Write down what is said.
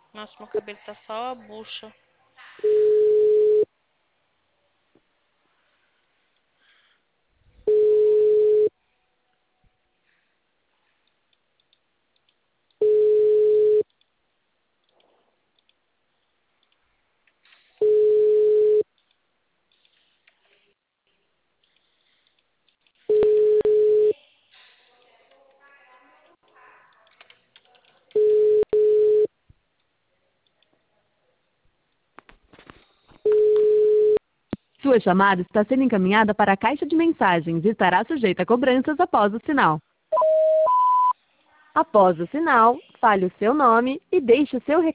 Nossa, meu cabelo tá só a bucha. Sua chamada está sendo encaminhada para a caixa de mensagens e estará sujeita a cobranças após o sinal. Após o sinal, fale o seu nome e deixe o seu recado.